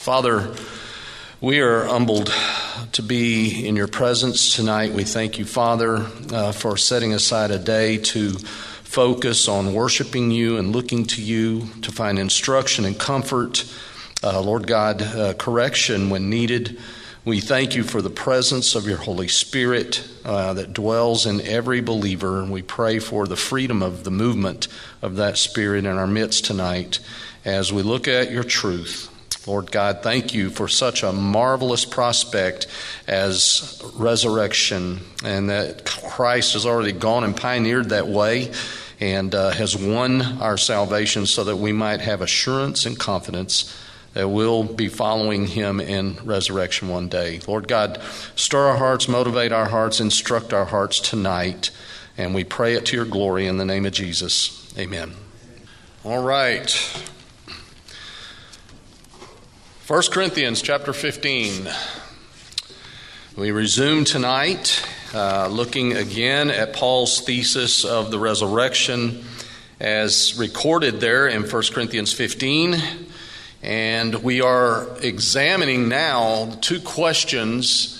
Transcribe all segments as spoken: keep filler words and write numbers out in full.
Father, we are humbled to be in your presence tonight. We thank you, Father, uh, for setting aside a day to focus on worshiping you and looking to you to find instruction and comfort. Uh, Lord God, uh, correction when needed. We thank you for the presence of your Holy Spirit uh, that dwells in every believer, and we pray for the freedom of the movement of that Spirit in our midst tonight as we look at your truth. Lord God, thank you for such a marvelous prospect as resurrection, and that Christ has already gone and pioneered that way and uh, has won our salvation so that we might have assurance and confidence that we'll be following him in resurrection one day. Lord God, stir our hearts, motivate our hearts, instruct our hearts tonight, and we pray it to your glory in the name of Jesus. Amen. All right. First Corinthians chapter fifteen. We resume tonight uh, looking again at Paul's thesis of the resurrection as recorded there in First Corinthians fifteen. And we are examining now two questions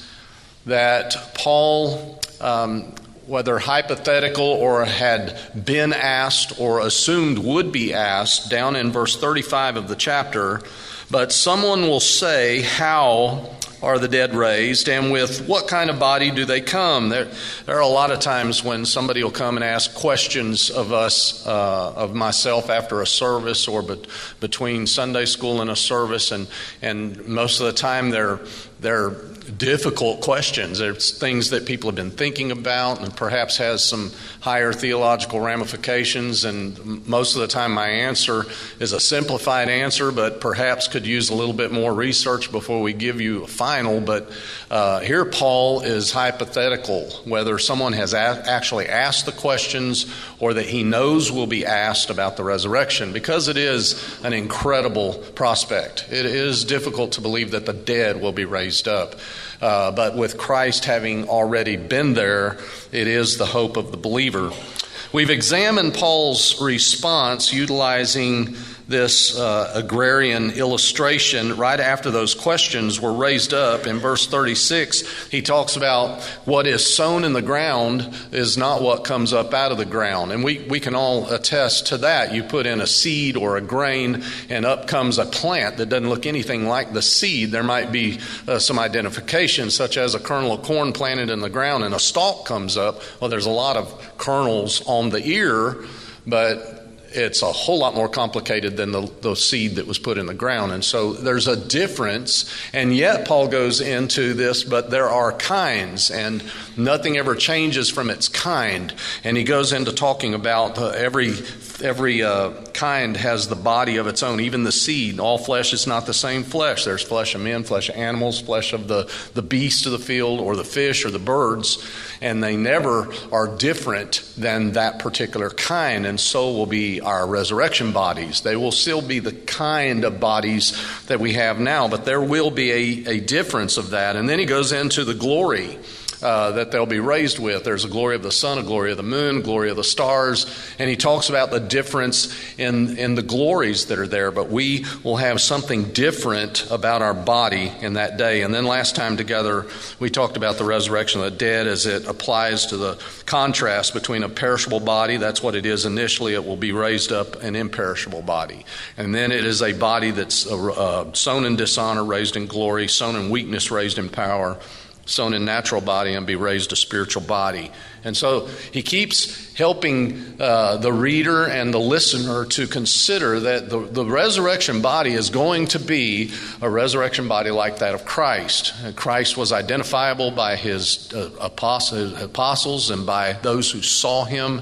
that Paul, um, whether hypothetical or had been asked or assumed would be asked, down in verse thirty-five of the chapter. But someone will say, how are the dead raised, and with what kind of body do they come? There, there are a lot of times when somebody will come and ask questions of us, uh, of myself after a service or bet- between Sunday school and a service, and, and most of the time they're they're difficult questions. It's things that people have been thinking about and perhaps has some higher theological ramifications, and most of the time my answer is a simplified answer, but perhaps could use a little bit more research before we give you a final. But uh, here Paul is hypothetical, whether someone has a- actually asked the questions or that he knows will be asked about the resurrection, because it is an incredible prospect. It is difficult to believe that the dead will be raised up. Uh, but with Christ having already been there, it is the hope of the believer. We've examined Paul's response utilizing this uh, agrarian illustration right after those questions were raised up. In verse thirty-six, he talks about what is sown in the ground is not what comes up out of the ground. And we, we can all attest to that. You put in a seed or a grain, and up comes a plant that doesn't look anything like the seed. There might be uh, some identification, such as a kernel of corn planted in the ground and a stalk comes up. Well, there's a lot of kernels on the ear, but it's a whole lot more complicated than the, the seed that was put in the ground. And so there's a difference. And yet Paul goes into this, but there are kinds, and nothing ever changes from its kind. And he goes into talking about uh, every every uh, kind has the body of its own, even the seed. All flesh is not the same flesh. There's flesh of men, flesh of animals, flesh of the, the beasts of the field, or the fish, or the birds. And they never are different than that particular kind. And so will be our resurrection bodies. They will still be the kind of bodies that we have now, but there will be a, a difference of that. And then he goes into the glory Uh, that they'll be raised with. There's a glory of the sun, a glory of the moon, glory of the stars, and he talks about the difference in, in the glories that are there, but we will have something different about our body in that day. And then last time together, we talked about the resurrection of the dead as it applies to the contrast between a perishable body. That's what it is initially. It will be raised up an imperishable body. And then it is a body that's uh, uh, sown in dishonor, raised in glory, sown in weakness, raised in power, sown in natural body and be raised a spiritual body. And so he keeps helping uh, the reader and the listener to consider that the, the resurrection body is going to be a resurrection body like that of Christ. And Christ was identifiable by his uh, apostles, apostles and by those who saw him.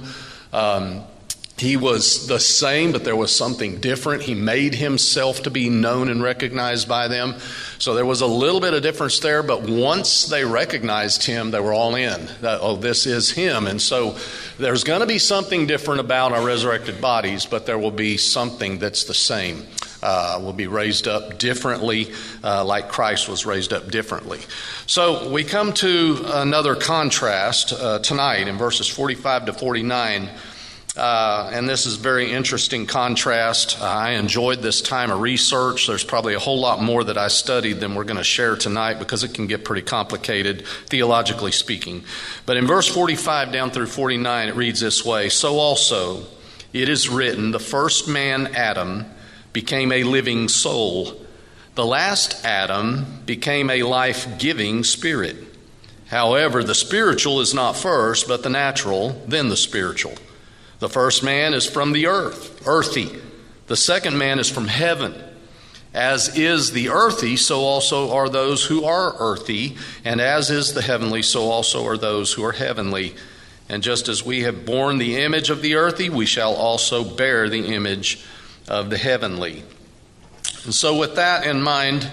Um, He was the same, but there was something different. He made himself to be known and recognized by them. So there was a little bit of difference there, but once they recognized him, they were all in. That, oh, this is him. And so there's going to be something different about our resurrected bodies, but there will be something that's the same. Uh, will be raised up differently, uh, like Christ was raised up differently. So we come to another contrast uh, tonight in verses forty-five to forty-nine. Uh, and this is very interesting contrast. Uh, I enjoyed this time of research. There's probably a whole lot more that I studied than we're going to share tonight because it can get pretty complicated, theologically speaking. But in verse forty-five down through forty-nine, it reads this way: "So also it is written, the first man, Adam, became a living soul. The last Adam became a life-giving spirit. However, the spiritual is not first, but the natural, then the spiritual. The first man is from the earth, earthy. The second man is from heaven. As is the earthy, so also are those who are earthy. And as is the heavenly, so also are those who are heavenly. And just as we have borne the image of the earthy, we shall also bear the image of the heavenly." And so with that in mind,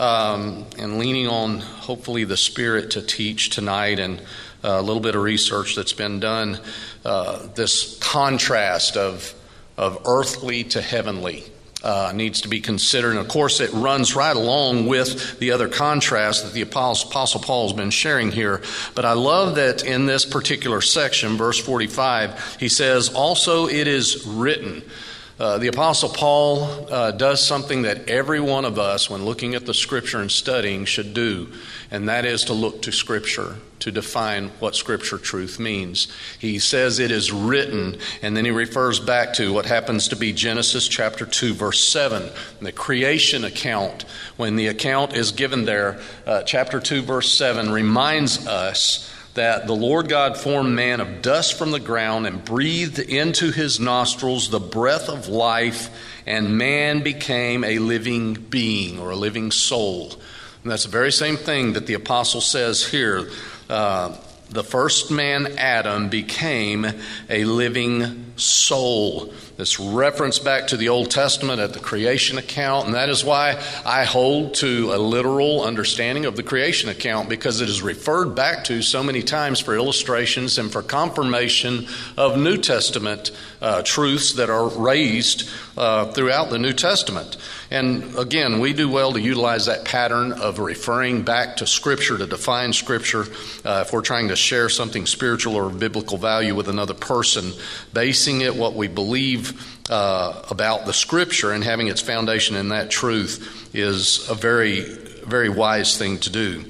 um, and leaning on hopefully the Spirit to teach tonight, and uh, a little bit of research that's been done, uh, this contrast of of earthly to heavenly uh, needs to be considered. And of course, it runs right along with the other contrast that the Apostle, Apostle Paul has been sharing here. But I love that in this particular section, verse forty-five, he says, "Also it is written." Uh, the Apostle Paul uh, does something that every one of us, when looking at the Scripture and studying, should do, and that is to look to Scripture to define what Scripture truth means. He says it is written, and then he refers back to what happens to be Genesis chapter two, verse seven, the creation account. When the account is given there, uh, chapter two, verse seven reminds us that the Lord God formed man of dust from the ground and breathed into his nostrils the breath of life, and man became a living being or a living soul. And that's the very same thing that the apostle says here. Uh, the first man, Adam, became a living soul. This reference back to the Old Testament at the creation account, and that is why I hold to a literal understanding of the creation account, because it is referred back to so many times for illustrations and for confirmation of New Testament uh, truths that are raised uh, throughout the New Testament. And again, we do well to utilize that pattern of referring back to Scripture to define Scripture uh, if we're trying to share something spiritual or biblical value with another person, basing it what we believe uh, about the Scripture and having its foundation in that truth is a very, very wise thing to do.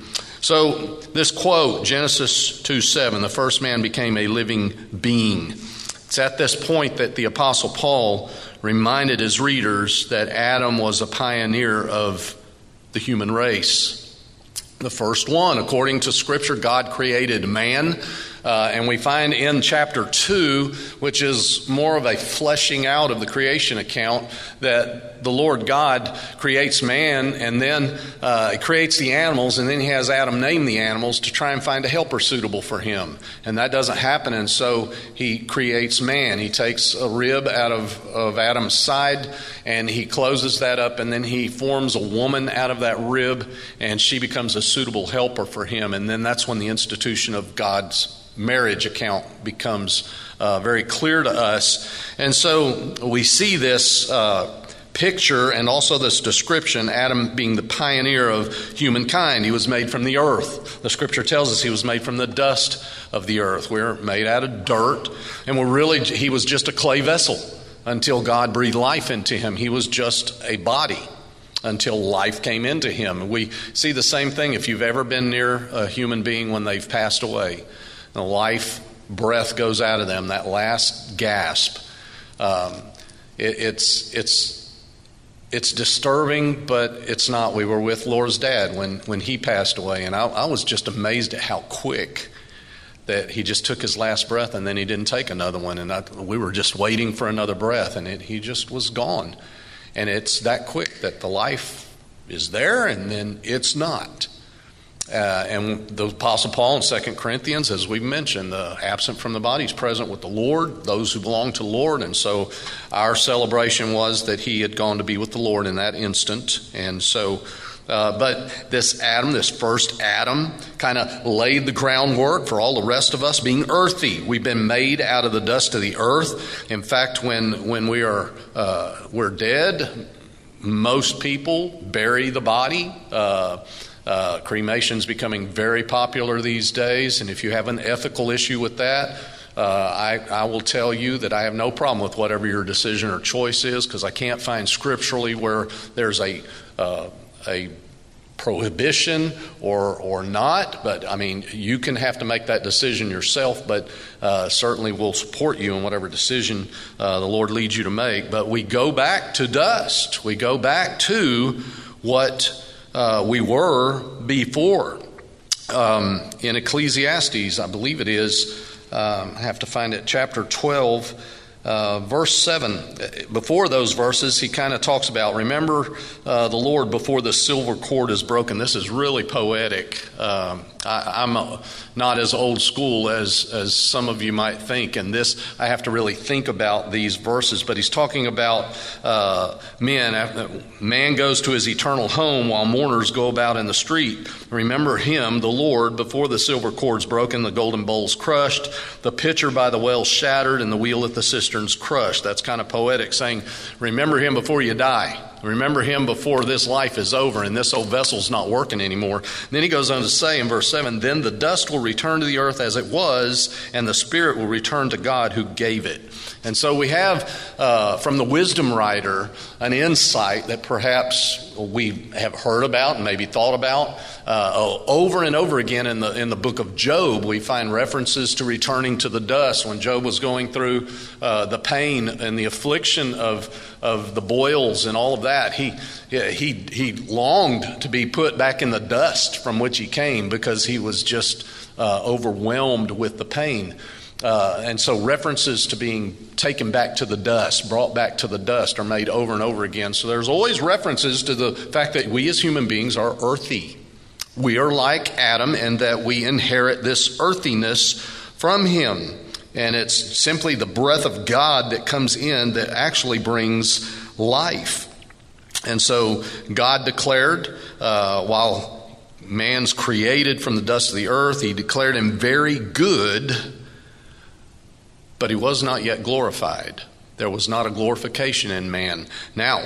So this quote, Genesis two seven, the first man became a living being. It's at this point that the Apostle Paul reminded his readers that Adam was a pioneer of the human race. The first one, according to Scripture, God created man. Uh, and we find in chapter two, which is more of a fleshing out of the creation account, that the Lord God creates man, and then uh, he creates the animals, and then he has Adam name the animals to try and find a helper suitable for him. And that doesn't happen, and so he creates man. He takes a rib out of, of Adam's side, and he closes that up, and then he forms a woman out of that rib, and she becomes a suitable helper for him. And then that's when the institution of God's marriage account becomes uh, very clear to us. And so we see this uh, picture and also this description, Adam being the pioneer of humankind. He was made from the earth. The Scripture tells us he was made from the dust of the earth. We're made out of dirt, and we're really, he was just a clay vessel until God breathed life into him. He was just a body until life came into him. We see the same thing if you've ever been near a human being when they've passed away. The life breath goes out of them, that last gasp. Um, it, it's it's it's disturbing, but it's not. We were with Laura's dad when, when he passed away, and I, I was just amazed at how quick that he just took his last breath, and then he didn't take another one, and I, we were just waiting for another breath, and it, he just was gone. And it's that quick that the life is there, and then it's not. Uh, and the Apostle Paul in Second Corinthians, as we've mentioned, the absent from the body is present with the Lord, those who belong to the Lord. And so our celebration was that he had gone to be with the Lord in that instant. And so, uh, but this Adam, this first Adam, kind of laid the groundwork for all the rest of us being earthy. We've been made out of the dust of the earth. In fact, when when we are uh, we're dead, most people bury the body. Uh, Uh, cremation's becoming very popular these days, and if you have an ethical issue with that, Uh, I, I will tell you that I have no problem with whatever your decision or choice is, because I can't find scripturally where there's a uh, a prohibition or or not. But I mean, you can have to make that decision yourself, but uh, certainly we'll support you in whatever decision uh, the Lord leads you to make. But we go back to dust. We go back to what uh, we were before. Um, in Ecclesiastes, I believe it is, um, I have to find it, chapter twelve, uh, verse seven. Before those verses, he kind of talks about, remember uh, the Lord before the silver cord is broken. This is really poetic. Um, I, I'm a, not as old school as, as some of you might think, and this, I have to really think about these verses, but he's talking about uh, men. Man goes to his eternal home while mourners go about in the street. Remember him, the Lord, before the silver cord's broken, the golden bowl's crushed, the pitcher by the well shattered, and the wheel at the cistern's crushed. That's kind of poetic, saying, remember him before you die. Remember him before this life is over and this old vessel's not working anymore. And then he goes on to say in verse seven, then the dust will return to the earth as it was, and the spirit will return to God who gave it. And so we have uh, from the wisdom writer an insight that perhaps we have heard about and maybe thought about. Uh, over and over again in the in the book of Job, we find references to returning to the dust. When Job was going through uh, the pain and the affliction of of the boils and all of that, he he he longed to be put back in the dust from which he came, because he was just uh, overwhelmed with the pain. Uh, and so references to being taken back to the dust, brought back to the dust, are made over and over again. So there's always references to the fact that we as human beings are earthy. We are like Adam, and that we inherit this earthiness from him. And it's simply the breath of God that comes in that actually brings life. And so God declared, uh, while man's created from the dust of the earth, he declared him very good, but he was not yet glorified. There was not a glorification in man. Now,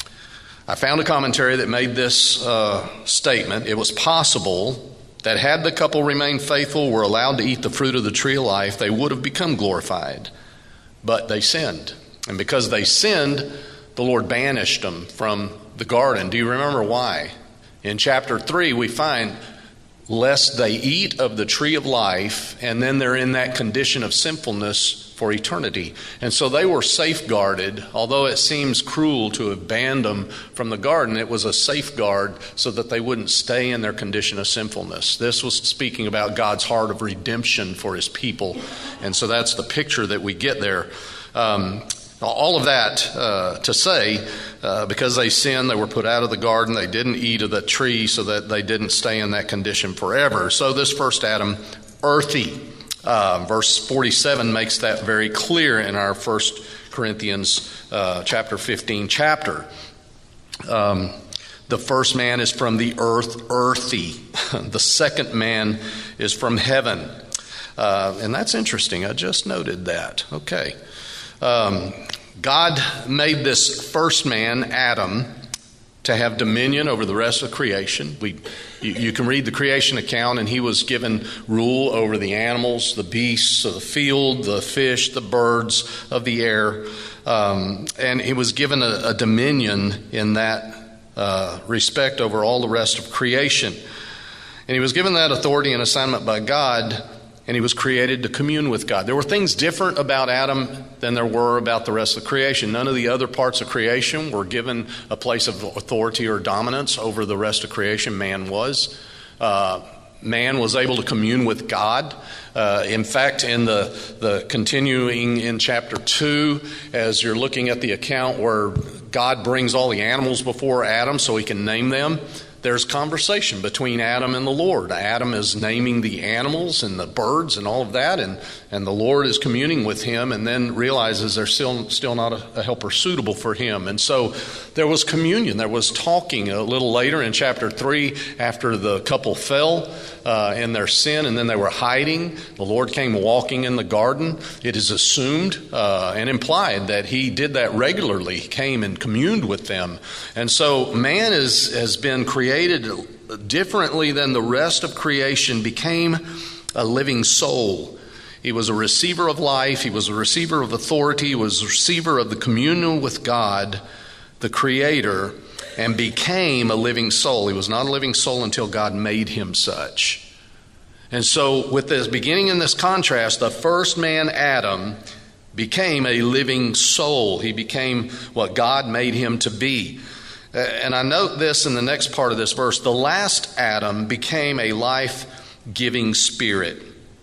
I found a commentary that made this uh, statement. It was possible that had the couple remained faithful, were allowed to eat the fruit of the tree of life, they would have become glorified. But they sinned. And because they sinned, the Lord banished them from the garden. Do you remember why? In chapter three, we find, lest they eat of the tree of life, and then they're in that condition of sinfulness for eternity. And so they were safeguarded. Although it seems cruel to have banned them from the garden, it was a safeguard so that they wouldn't stay in their condition of sinfulness. This was speaking about God's heart of redemption for his people. And so that's the picture that we get there. Um, all of that uh, to say, uh, because they sinned, they were put out of the garden. They didn't eat of the tree, so that they didn't stay in that condition forever. So this first Adam, earthy. Uh, verse forty-seven makes that very clear in our First Corinthians uh, chapter fifteen chapter. Um, the first man is from the earth, earthy. The second man is from heaven. Uh, and that's interesting. I just noted that. Okay. Um, God made this first man, Adam, to have dominion over the rest of creation. We, you, you can read the creation account, and he was given rule over the animals, the beasts of the field, the fish, the birds of the air. Um, and he was given a, a dominion in that uh, respect over all the rest of creation. And he was given that authority and assignment by God, and he was created to commune with God. There were things different about Adam than there were about the rest of creation. None of the other parts of creation were given a place of authority or dominance over the rest of creation. Man was. Uh, man was able to commune with God. Uh, in fact, in the, the continuing in chapter two, as you're looking at the account where God brings all the animals before Adam so he can name them, there's conversation between Adam and the Lord. Adam is naming the animals and the birds and all of that, and, and the Lord is communing with him, and then realizes there's still, still not a, a helper suitable for him. And so there was communion. There was talking. A little later in chapter three, after the couple fell uh, in their sin, and then they were hiding, the Lord came walking in the garden. It is assumed uh, and implied that he did that regularly. He came and communed with them. And so man is, has been created Created differently than the rest of creation, became a living soul. He was a receiver of life. He was a receiver of authority. He was a receiver of the communion with God, the Creator, and became a living soul. He was not a living soul until God made him such. And so with this beginning in this contrast, the first man, Adam, became a living soul. He became what God made him to be. And I note this in the next part of this verse. The last Adam became a life-giving spirit.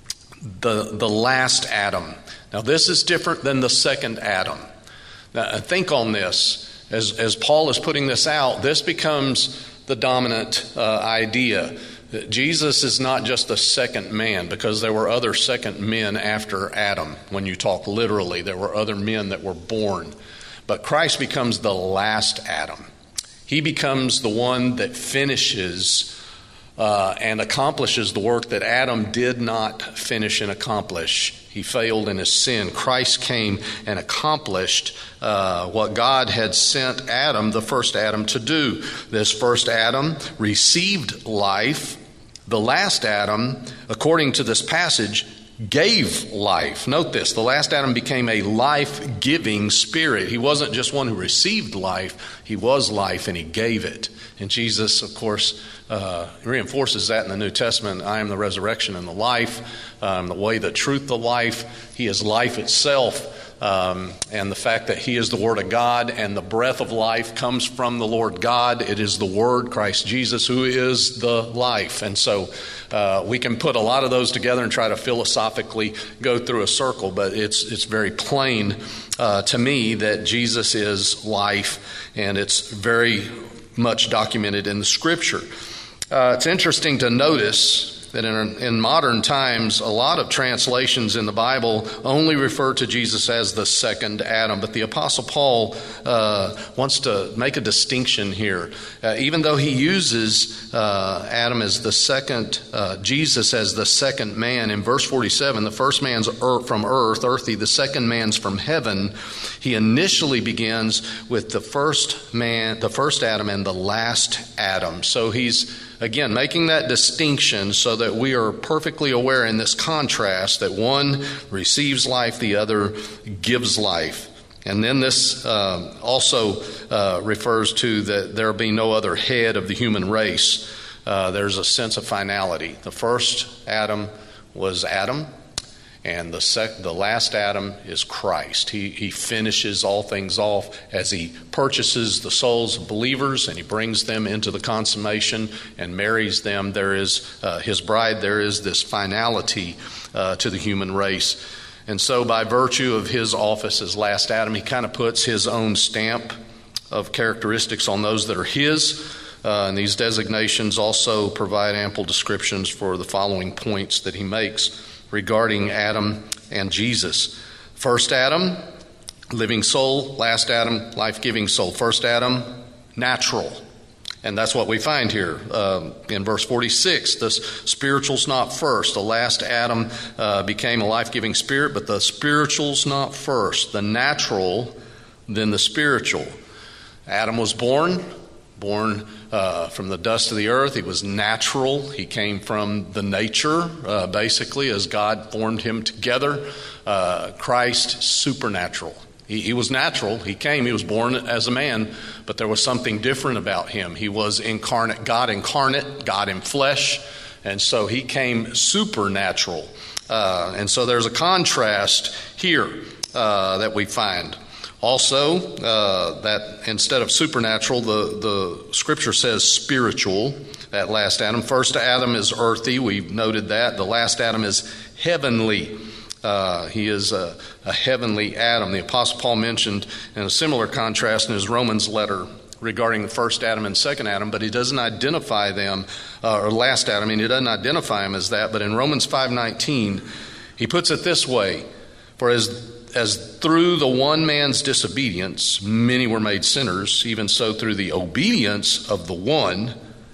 The, the last Adam. Now this is different than the second Adam. Now think on this. As, as Paul is putting this out, this becomes the dominant uh, idea. That Jesus is not just the second man, because there were other second men after Adam. When you talk literally, there were other men that were born. But Christ becomes the last Adam. He becomes the one that finishes uh, and accomplishes the work that Adam did not finish and accomplish. He failed in his sin. Christ came and accomplished uh, what God had sent Adam, the first Adam, to do. This first Adam received life. The last Adam, according to this passage, gave life. Note this, the last Adam became a life-giving spirit. He wasn't just one who received life, he was life and he gave it. And Jesus, of course, uh, reinforces that in the New Testament. I am the resurrection and the life, um, the way, the truth, the life. He is life itself. Um, and the fact that he is the Word of God and the breath of life comes from the Lord God. It is the Word, Christ Jesus, who is the life. And so uh, we can put a lot of those together and try to philosophically go through a circle, but it's it's very plain uh, to me that Jesus is life, and it's very much documented in the Scripture. Uh, it's interesting to notice that in, in modern times, a lot of translations in the Bible only refer to Jesus as the second Adam. But the Apostle Paul uh, wants to make a distinction here. Uh, even though he uses uh, Adam as the second, uh, Jesus as the second man, in verse forty-seven, the first man's earth, from earth, earthy, the second man's from heaven, he initially begins with the first man, the first Adam and the last Adam. So he's again, making that distinction so that we are perfectly aware in this contrast that one receives life, the other gives life. And then this uh, also uh, refers to that there be no other head of the human race. Uh, there's a sense of finality. The first Adam was Adam, and the sec- the last Adam is Christ. He, he finishes all things off as he purchases the souls of believers and he brings them into the consummation and marries them. There is uh, his bride. There is this finality uh, to the human race. And so by virtue of his office as last Adam, he kind of puts his own stamp of characteristics on those that are his. Uh, and these designations also provide ample descriptions for the following points that he makes regarding Adam and Jesus. First Adam, living soul. Last Adam, life-giving soul. First Adam, natural. And that's what we find here uh, in verse forty-six. The spiritual's not first. The last Adam uh, became a life-giving spirit, but the spiritual's not first. The natural, then the spiritual. Adam was born, born uh, from the dust of the earth. He was natural. He came from the nature, uh, basically, as God formed him together. Uh, Christ, supernatural. He, he was natural. He came. He was born as a man, but there was something different about him. He was incarnate, God incarnate, God in flesh, and so he came supernatural. Uh, and so there's a contrast here uh, that we find. Also, uh, that instead of supernatural, the, the scripture says spiritual, that last Adam. First Adam is earthy. We've noted that. The last Adam is heavenly. Uh, he is a, a heavenly Adam. The Apostle Paul mentioned in a similar contrast in his Romans letter regarding the first Adam and second Adam, but he doesn't identify them, uh, or last Adam, and he doesn't identify him as that. But in Romans five nineteen, he puts it this way: For as As through the one man's disobedience many were made sinners, even so through the obedience of the one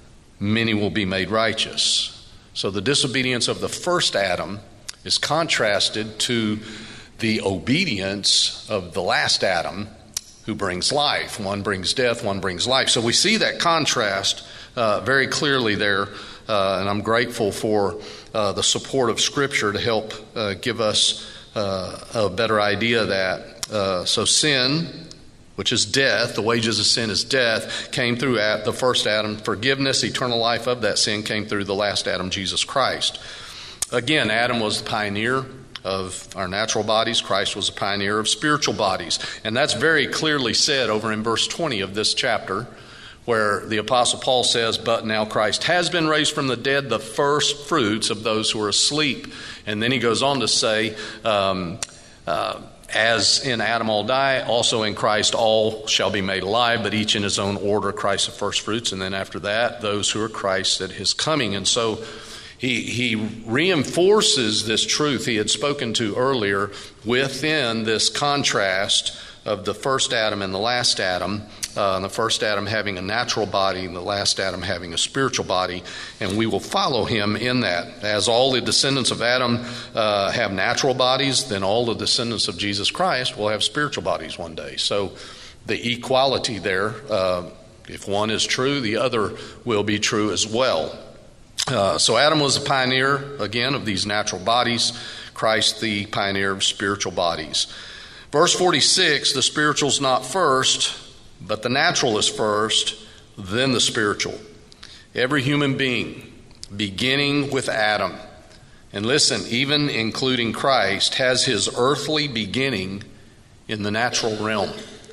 many will be made righteous. So the disobedience of the first Adam is contrasted to the obedience of the last Adam, who brings life. One brings death, one brings life. So we see that contrast uh, very clearly there, uh, and I'm grateful for uh, the support of Scripture to help uh, give us uh, a better idea of that. Uh, so sin, which is death, the wages of sin is death, came through the first Adam. Forgiveness, eternal life of that sin came through the last Adam, Jesus Christ. Again, Adam was the pioneer of our natural bodies. Christ was a pioneer of spiritual bodies. And that's very clearly said over in verse twenty of this chapter, where the Apostle Paul says, "But now Christ has been raised from the dead, the first fruits of those who are asleep." And then he goes on to say, um, uh, as in Adam all die, also in Christ all shall be made alive, but each in his own order, Christ the first fruits, and then after that, those who are Christ at his coming. And so He, he reinforces this truth he had spoken to earlier within this contrast of the first Adam and the last Adam, uh, the first Adam having a natural body and the last Adam having a spiritual body, and we will follow him in that. As all the descendants of Adam uh, have natural bodies, then all the descendants of Jesus Christ will have spiritual bodies one day. So the equality there, uh, if one is true, the other will be true as well. Uh, so Adam was the pioneer, again, of these natural bodies. Christ the pioneer of spiritual bodies. Verse forty-six, the spiritual's not first, but the natural is first, then the spiritual. Every human being, beginning with Adam, and listen, even including Christ, has his earthly beginning in the natural realm.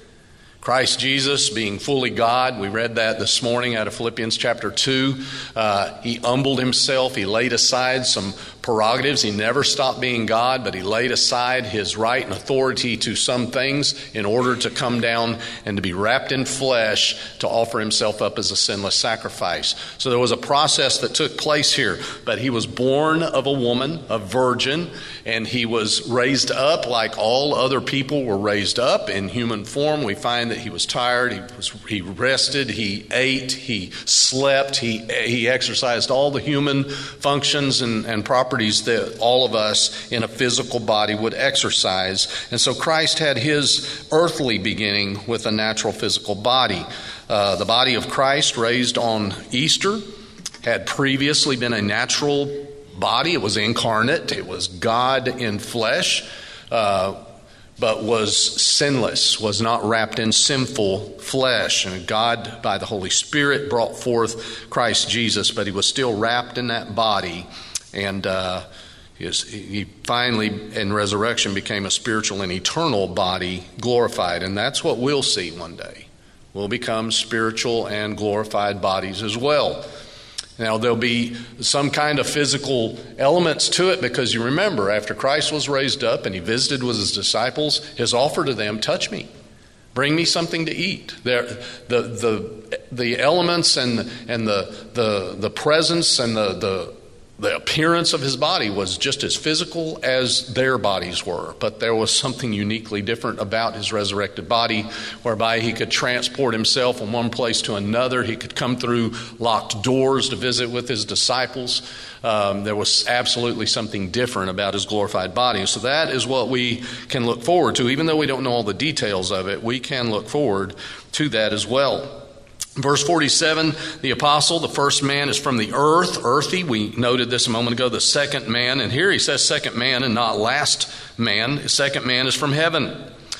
Christ Jesus, being fully God, we read that this morning out of Philippians chapter two. Uh, he humbled himself. He laid aside some prerogatives. He never stopped being God, but he laid aside his right and authority to some things in order to come down and to be wrapped in flesh to offer himself up as a sinless sacrifice. So there was a process that took place here, but he was born of a woman, a virgin, and he was raised up like all other people were raised up in human form. We find that he was tired, he was he rested, he ate, he slept, he he exercised all the human functions and, and properties that all of us in a physical body would exercise. And so Christ had his earthly beginning with a natural physical body. Uh, the body of Christ raised on Easter had previously been a natural body. It was incarnate. It was God in flesh. Uh, but was sinless, was not wrapped in sinful flesh. And God, by the Holy Spirit, brought forth Christ Jesus, but he was still wrapped in that body. And uh, he, was, he finally, in resurrection, became a spiritual and eternal body, glorified. And that's what we'll see one day. We'll become spiritual and glorified bodies as well. Now, there'll be some kind of physical elements to it, because you remember, after Christ was raised up and he visited with his disciples, his offer to them, touch me, bring me something to eat. There, the the the elements and and the the the presence and the the the appearance of his body was just as physical as their bodies were. But there was something uniquely different about his resurrected body, whereby he could transport himself from one place to another. He could come through locked doors to visit with his disciples. Um, there was absolutely something different about his glorified body. So that is what we can look forward to. Even though we don't know all the details of it, we can look forward to that as well. Verse forty-seven, the apostle, the first man is from the earth, earthy. We noted this a moment ago, the second man. And here he says second man and not last man. The second man is from heaven.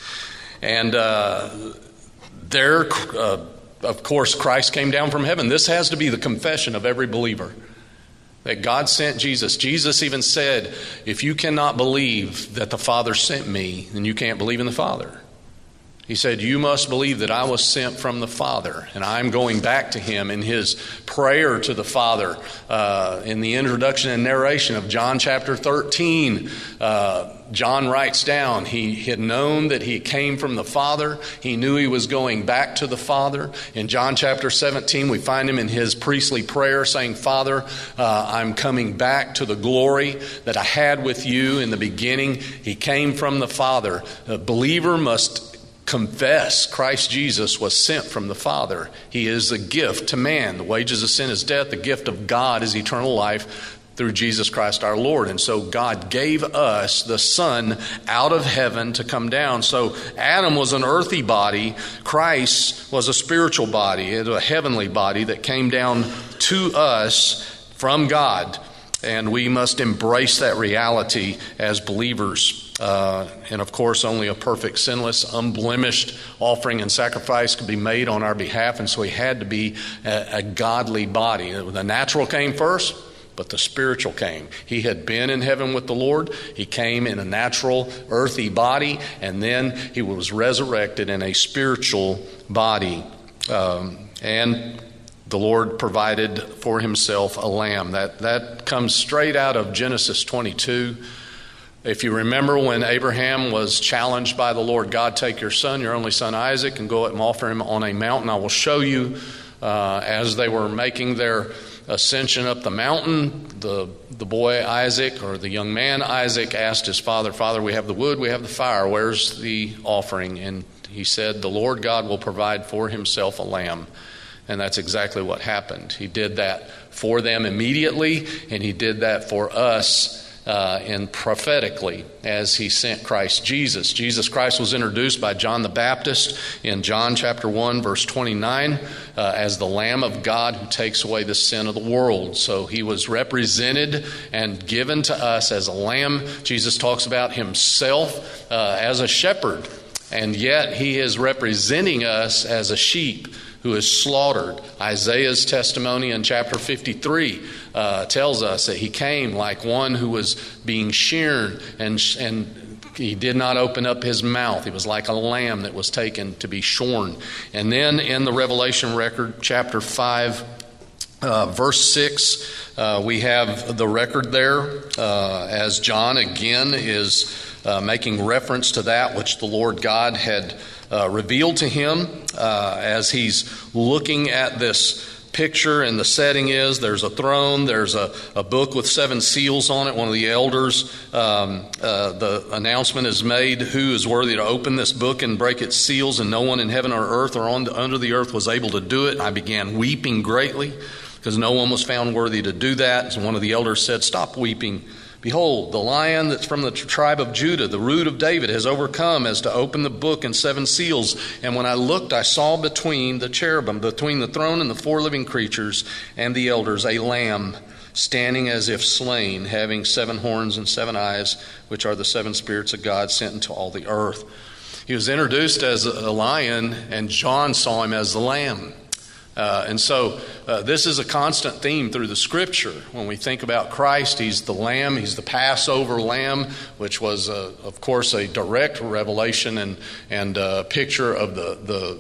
And uh, there, uh, of course, Christ came down from heaven. This has to be the confession of every believer, that God sent Jesus. Jesus even said, if you cannot believe that the Father sent me, then you can't believe in the Father. He said, you must believe that I was sent from the Father, and I'm going back to him. In his prayer to the Father, uh, in the introduction and narration of John chapter thirteen, uh, John writes down, he had known that he came from the Father. He knew he was going back to the Father. In John chapter seventeen, we find him in his priestly prayer saying, Father, uh, I'm coming back to the glory that I had with you in the beginning. He came from the Father. A believer must confess Christ Jesus was sent from the Father. He is a gift to man. The wages of sin is death. The gift of God is eternal life through Jesus Christ our Lord. And so God gave us the Son out of heaven to come down. So Adam was an earthy body. Christ was a spiritual body, a heavenly body that came down to us from God. And we must embrace that reality as believers. Uh, and of course, only a perfect, sinless, unblemished offering and sacrifice could be made on our behalf. And so he had to be a, a godly body. The natural came first, but the spiritual came. He had been in heaven with the Lord. He came in a natural, earthy body, and then he was resurrected in a spiritual body. Um, and the Lord provided for himself a lamb. That, that comes straight out of Genesis twenty-two. If you remember when Abraham was challenged by the Lord, God, take your son, your only son Isaac, and go and offer him on a mountain. I will show you. Uh, as they were making their ascension up the mountain, the, the boy Isaac, or the young man Isaac, asked his father, Father, we have the wood, we have the fire, where's the offering? And he said, the Lord God will provide for himself a lamb. And that's exactly what happened. He did that for them immediately, and he did that for us uh, and prophetically as he sent Christ Jesus. Jesus Christ was introduced by John the Baptist in John chapter one, verse twenty-nine, uh, as the Lamb of God who takes away the sin of the world. So he was represented and given to us as a lamb. Jesus talks about himself uh, as a shepherd, and yet he is representing us as a sheep who is slaughtered. Isaiah's testimony in chapter fifty-three uh, tells us that he came like one who was being sheared, and, and he did not open up his mouth. He was like a lamb that was taken to be shorn. And then in the Revelation record, chapter five, uh, verse six, uh, we have the record there uh, as John again is uh, making reference to that which the Lord God had Uh, revealed to him uh, as he's looking at this picture. And the setting is there's a throne, there's a, a book with seven seals on it. One of the elders, um, uh, the announcement is made, who is worthy to open this book and break its seals? And no one in heaven or earth or on the, under the earth was able to do it. I began weeping greatly because no one was found worthy to do that. And one of the elders said, stop weeping. Behold, the Lion that's from the tribe of Judah, the root of David, has overcome as to open the book and seven seals. And when I looked, I saw between the cherubim, between the throne and the four living creatures and the elders, a lamb standing as if slain, having seven horns and seven eyes, which are the seven spirits of God sent into all the earth. He was introduced as a lion, and John saw him as the lamb. Uh, and so uh, this is a constant theme through the Scripture. When we think about Christ, he's the Lamb, he's the Passover Lamb, which was, uh, of course, a direct revelation and and uh, picture of the, the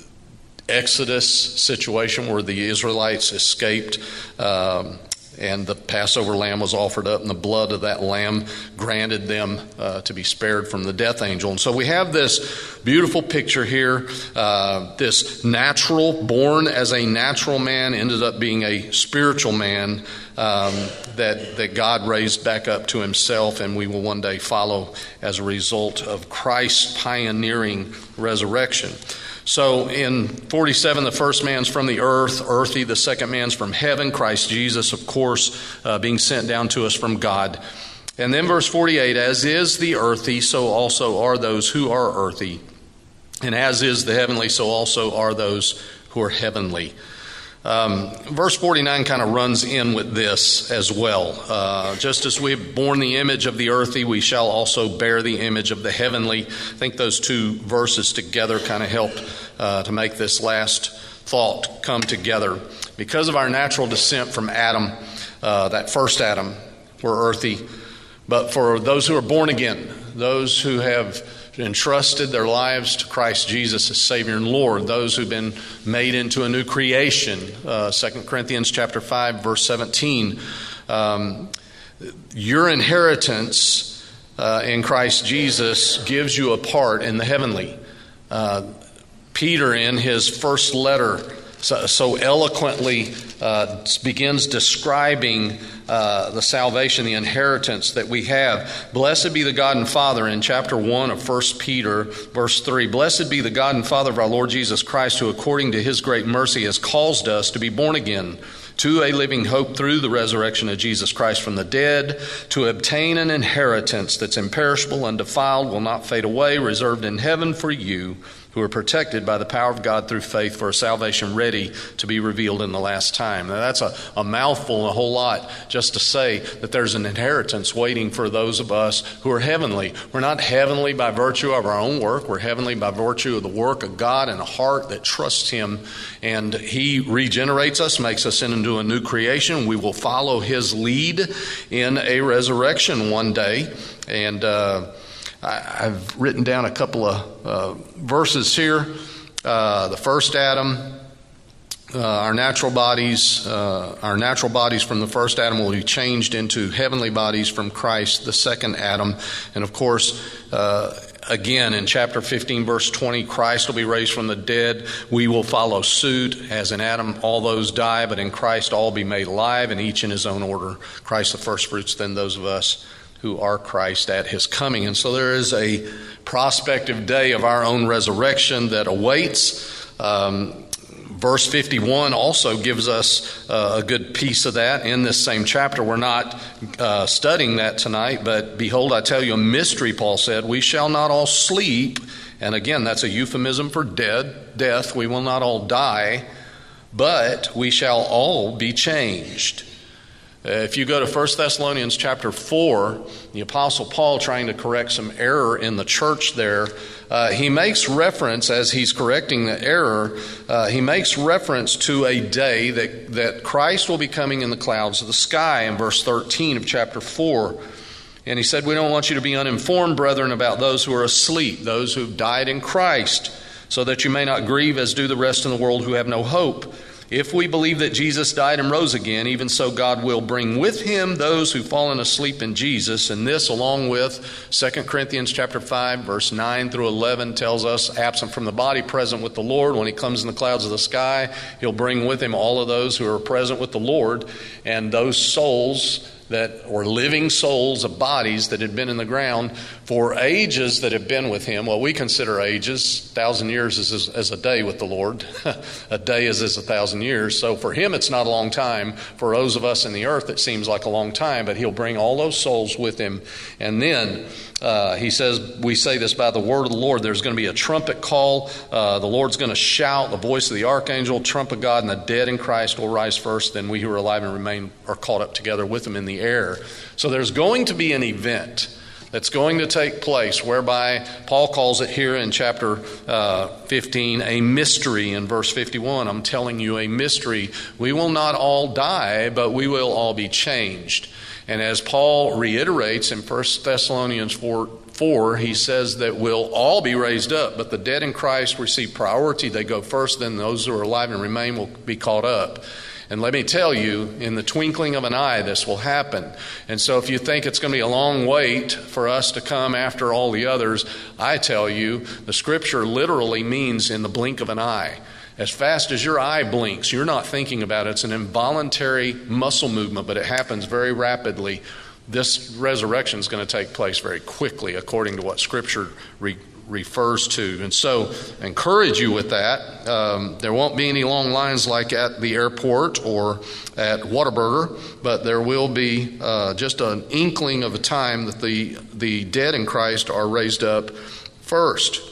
Exodus situation where the Israelites escaped, um, and the Passover lamb was offered up, and the blood of that lamb granted them uh, to be spared from the death angel. And so we have this beautiful picture here. Uh, this natural, born as a natural man, ended up being a spiritual man um, that, that God raised back up to himself, and we will one day follow as a result of Christ's pioneering resurrection. So in forty-seven, the first man's from the earth, earthy. The second man's from heaven, Christ Jesus, of course, uh, being sent down to us from God. And then verse forty-eight, as is the earthy, so also are those who are earthy. And as is the heavenly, so also are those who are heavenly. Um, verse forty-nine kind of runs in with this as well. Uh, just as we have borne the image of the earthy, we shall also bear the image of the heavenly. I think those two verses together kind of help uh, to make this last thought come together. Because of our natural descent from Adam, uh, that first Adam, we're earthy. But for those who are born again, those who have entrusted their lives to Christ Jesus as Savior and Lord, those who've been made into a new creation, uh, Second Corinthians chapter five, verse seventeen, um, your inheritance uh, in Christ Jesus gives you a part in the heavenly. Uh, Peter, in his first letter, so, so eloquently uh, begins describing uh, the salvation, the inheritance that we have. Blessed be the God and Father, in chapter one of First Peter, verse three. Blessed be the God and Father of our Lord Jesus Christ, who according to his great mercy has caused us to be born again to a living hope through the resurrection of Jesus Christ from the dead, to obtain an inheritance that's imperishable, undefiled, will not fade away, reserved in heaven for you, who are protected by the power of God through faith for a salvation ready to be revealed in the last time. Now that's a, a mouthful and a whole lot just to say that there's an inheritance waiting for those of us who are heavenly. We're not heavenly by virtue of our own work. We're heavenly by virtue of the work of God and a heart that trusts Him. And He regenerates us, makes us into a new creation. We will follow His lead in a resurrection one day. And uh I've written down a couple of uh, verses here. Uh, the first Adam, uh, our natural bodies, uh, our natural bodies from the first Adam will be changed into heavenly bodies from Christ, the second Adam. And of course, uh, again in chapter fifteen, verse twenty, Christ will be raised from the dead. We will follow suit. As in Adam, all those die, but in Christ all be made alive, and each in his own order. Christ the first fruits, then those of us who are Christ at His coming. And so there is a prospective day of our own resurrection that awaits. Um, verse fifty-one also gives us uh, a good piece of that in this same chapter. We're not uh, studying that tonight, but behold, I tell you a mystery, Paul said. We shall not all sleep. And again, that's a euphemism for dead, death. We will not all die, but we shall all be changed. Uh, if you go to First Thessalonians chapter four, the Apostle Paul, trying to correct some error in the church there, uh, he makes reference, as he's correcting the error, uh, he makes reference to a day that, that Christ will be coming in the clouds of the sky in verse thirteen of chapter four. And he said, we don't want you to be uninformed, brethren, about those who are asleep, those who have died in Christ, so that you may not grieve as do the rest of the world who have no hope. If we believe that Jesus died and rose again, even so God will bring with Him those who've fallen asleep in Jesus. And this, along with Second Corinthians chapter five, verse nine through eleven, tells us, absent from the body, present with the Lord. When He comes in the clouds of the sky, He'll bring with Him all of those who are present with the Lord. And those souls that, or living souls of bodies that had been in the ground for ages that have been with Him. Well, we consider ages. A thousand years is as, as a day with the Lord. A day is as a thousand years. So for Him, it's not a long time. For those of us in the earth, it seems like a long time. But He'll bring all those souls with Him. And then uh, He says, we say this by the word of the Lord. There's going to be a trumpet call. Uh, the Lord's going to shout, the voice of the archangel, trump of God, and the dead in Christ will rise first. Then we who are alive and remain are caught up together with Him in the air. So there's going to be an event that's going to take place whereby Paul calls it here in chapter uh, fifteen a mystery in verse fifty-one. I'm telling you a mystery. We will not all die, but we will all be changed. And as Paul reiterates in First Thessalonians four, four, he says that we'll all be raised up, but the dead in Christ receive priority. They go first, then those who are alive and remain will be caught up. And let me tell you, in the twinkling of an eye, this will happen. And so if you think it's going to be a long wait for us to come after all the others, I tell you, the Scripture literally means in the blink of an eye. As fast as your eye blinks, you're not thinking about it. It's an involuntary muscle movement, but it happens very rapidly. This resurrection is going to take place very quickly, according to what Scripture re- refers to. And so I encourage you with that. Um, there won't be any long lines like at the airport or at Whataburger, but there will be uh, just an inkling of a time that the, the dead in Christ are raised up first.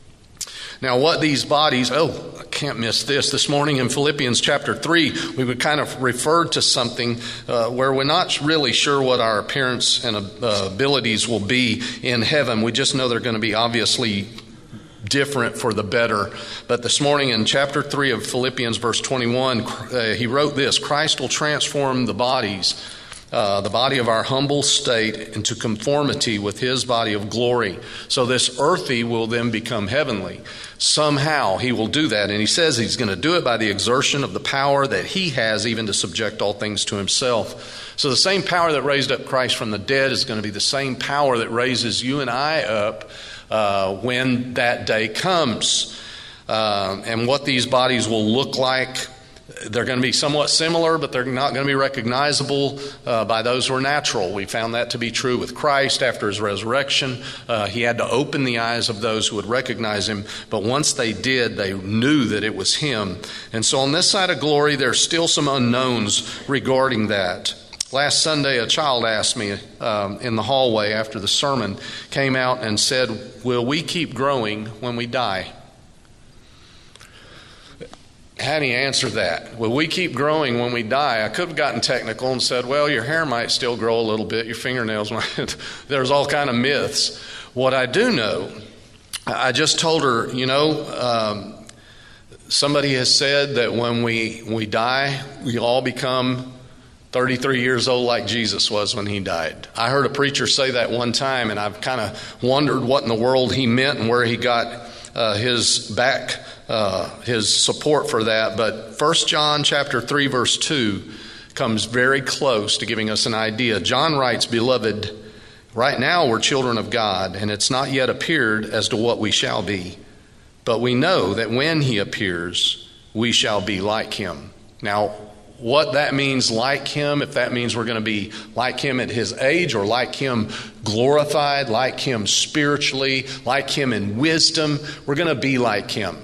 Now, what these bodies, oh, I can't miss this. This morning in Philippians chapter three, we would kind of refer to something uh, where we're not really sure what our appearance and uh, abilities will be in heaven. We just know they're going to be obviously different for the better. But this morning in chapter three of Philippians, verse twenty-one, uh, he wrote this: Christ will transform the bodies, Uh, the body of our humble state into conformity with His body of glory. So this earthy will then become heavenly. Somehow He will do that. And He says He's going to do it by the exertion of the power that He has even to subject all things to Himself. So the same power that raised up Christ from the dead is going to be the same power that raises you and I up uh, when that day comes. Uh, and what these bodies will look like, they're going to be somewhat similar, but they're not going to be recognizable uh, by those who are natural. We found that to be true with Christ after his resurrection. Uh, he had to open the eyes of those who would recognize him, but once they did, they knew that it was him. And so on this side of glory, there's still some unknowns regarding that. Last Sunday, a child asked me um, in the hallway after the sermon, came out and said, "Will we keep growing when we die?" How do you answer that? Will we keep growing when we die? I could have gotten technical and said, well, your hair might still grow a little bit, your fingernails might. There's all kind of myths. What I do know, I just told her, you know, um, somebody has said that when we, we die, we all become thirty-three years old like Jesus was when he died. I heard a preacher say that one time, and I've kind of wondered what in the world he meant and where he got uh, his back Uh, his support for that. But First John chapter three verse two comes very close to giving us an idea. John writes, "Beloved, right now we're children of God, and it's not yet appeared as to what we shall be. But we know that when he appears, we shall be like him." Now, what that means, like him, if that means we're going to be like him at his age, or like him glorified, like him spiritually, like him in wisdom, we're going to be like him.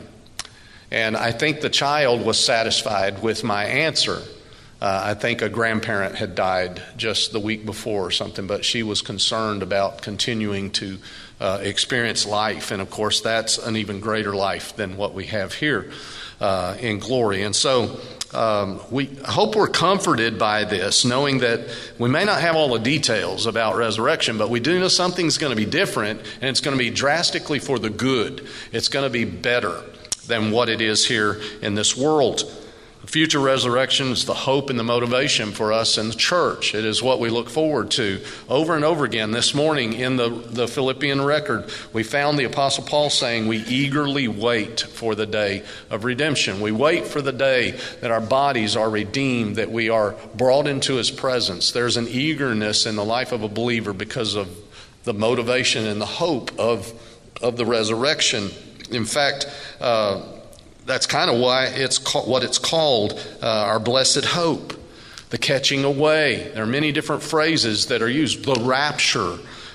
And I think the child was satisfied with my answer. Uh, I think a grandparent had died just the week before or something, but she was concerned about continuing to uh, experience life. And of course, that's an even greater life than what we have here uh, in glory. And so um, we hope we're comforted by this, knowing that we may not have all the details about resurrection, but we do know something's going to be different, and it's going to be drastically for the good. It's going to be better than what it is here in this world. The future resurrection is the hope and the motivation for us in the church. It is what we look forward to. Over and over again this morning in the, the Philippian record, we found the Apostle Paul saying we eagerly wait for the day of redemption. We wait for the day that our bodies are redeemed, that we are brought into his presence. There's an eagerness in the life of a believer because of the motivation and the hope of, of the resurrection. In fact, uh, that's kind of why it's ca- what it's called, uh, our blessed hope, the catching away. There are many different phrases that are used. The rapture,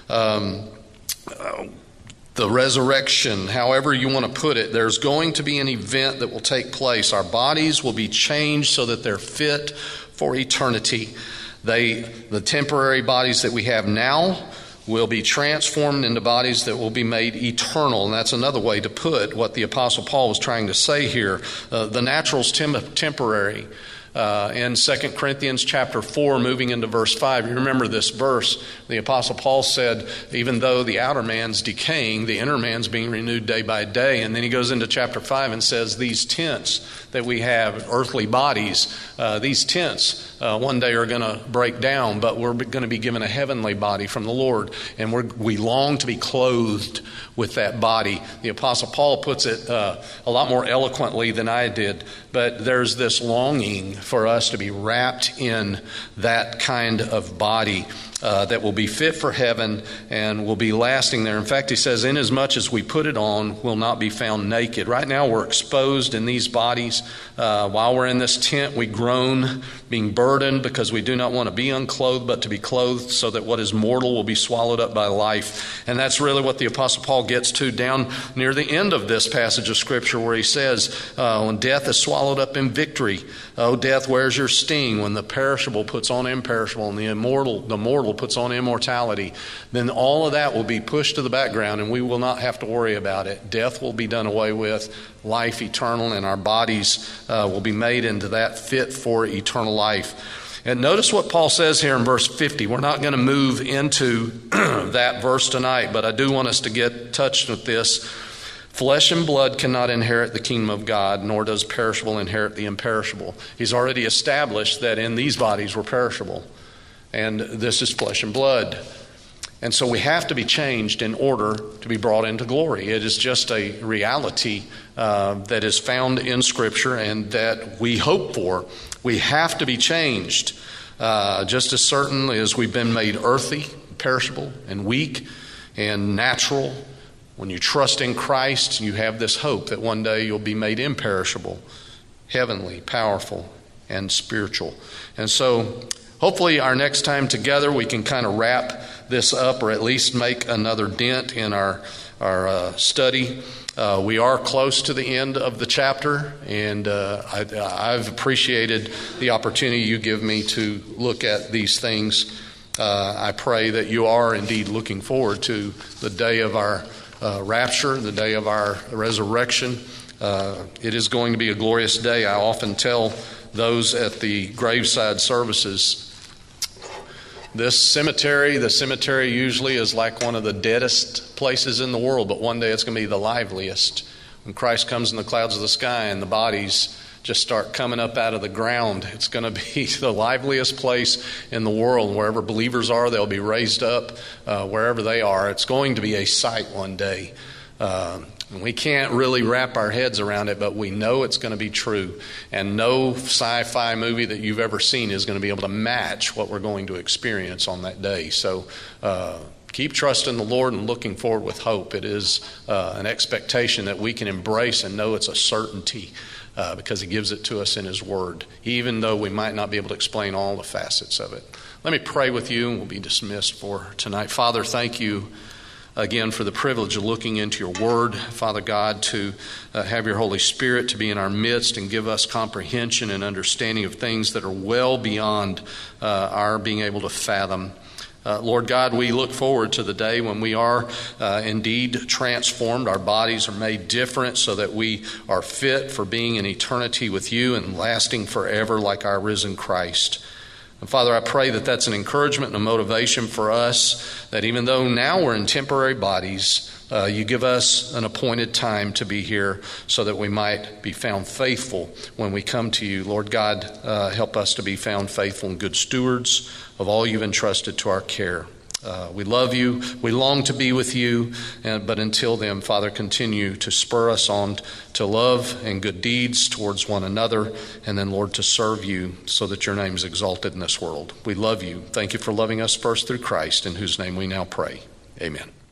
um, uh, the resurrection, however you want to put it. There's going to be an event that will take place. Our bodies will be changed so that they're fit for eternity. They, the temporary bodies that we have now, will be transformed into bodies that will be made eternal. And that's another way to put what the Apostle Paul was trying to say here. Uh, the natural's tem- temporary. Uh, in Second Corinthians chapter four, moving into verse five, you remember this verse. The Apostle Paul said, even though the outer man's decaying, the inner man's being renewed day by day. And then he goes into chapter five and says, these tents that we have, earthly bodies, uh, these tents uh, one day are going to break down, but we're going to be given a heavenly body from the Lord. And we're, we long to be clothed with that body. The Apostle Paul puts it uh, a lot more eloquently than I did, but there's this longing for us to be wrapped in that kind of body uh, that will be fit for heaven and will be lasting there. In fact, he says, inasmuch as we put it on, we'll not be found naked. Right now we're exposed in these bodies. Uh, while we're in this tent, we groan, being burdened because we do not want to be unclothed, but to be clothed so that what is mortal will be swallowed up by life. And that's really what the Apostle Paul gets to down near the end of this passage of Scripture, where he says, uh, when death is swallowed up in victory, oh, death, where's your sting? When the perishable puts on imperishable and the immortal, the mortal puts on immortality, then all of that will be pushed to the background and we will not have to worry about it. Death will be done away with, life eternal, and our bodies uh, will be made into that fit for eternal life. And notice what Paul says here in verse fifty. We're not going to move into that verse tonight, but I do want us to get touched with this. Flesh and blood cannot inherit the kingdom of God, nor does perishable inherit the imperishable. He's already established that in these bodies we're perishable, and this is flesh and blood. And so we have to be changed in order to be brought into glory. It is just a reality uh, that is found in Scripture and that we hope for. We have to be changed, uh, just as certainly as we've been made earthy, perishable, and weak, and natural. When you trust in Christ, you have this hope that one day you'll be made imperishable, heavenly, powerful, and spiritual. And so hopefully our next time together we can kind of wrap this up, or at least make another dent in our, our uh, study. Uh, we are close to the end of the chapter, and uh, I, I've appreciated the opportunity you give me to look at these things. Uh, I pray that you are indeed looking forward to the day of our uh, rapture, the day of our resurrection. Uh, it is going to be a glorious day. I often tell those at the graveside services, this cemetery, the cemetery usually is like one of the deadest places in the world, but one day it's going to be the liveliest. When Christ comes in the clouds of the sky and the bodies just start coming up out of the ground, it's going to be the liveliest place in the world. Wherever believers are, they'll be raised up. Uh, wherever they are, it's going to be a sight one day. Uh, we can't really wrap our heads around it, but we know it's going to be true. And no sci-fi movie that you've ever seen is going to be able to match what we're going to experience on that day. So uh, keep trusting the Lord and looking forward with hope. It is uh, an expectation that we can embrace and know it's a certainty uh, because He gives it to us in His Word, even though we might not be able to explain all the facets of it. Let me pray with you and we'll be dismissed for tonight. Father, thank you again for the privilege of looking into your word, Father God, to uh, have your Holy Spirit to be in our midst and give us comprehension and understanding of things that are well beyond uh, our being able to fathom. Uh, Lord God, we look forward to the day when we are uh, indeed transformed. Our bodies are made different so that we are fit for being in eternity with you and lasting forever like our risen Christ. And Father, I pray that that's an encouragement and a motivation for us, that even though now we're in temporary bodies, uh, you give us an appointed time to be here so that we might be found faithful when we come to you. Lord God, uh, help us to be found faithful and good stewards of all you've entrusted to our care. Uh, we love you. We long to be with you. And, but until then, Father, continue to spur us on to love and good deeds towards one another. And then, Lord, to serve you so that your name is exalted in this world. We love you. Thank you for loving us first through Christ, in whose name we now pray. Amen.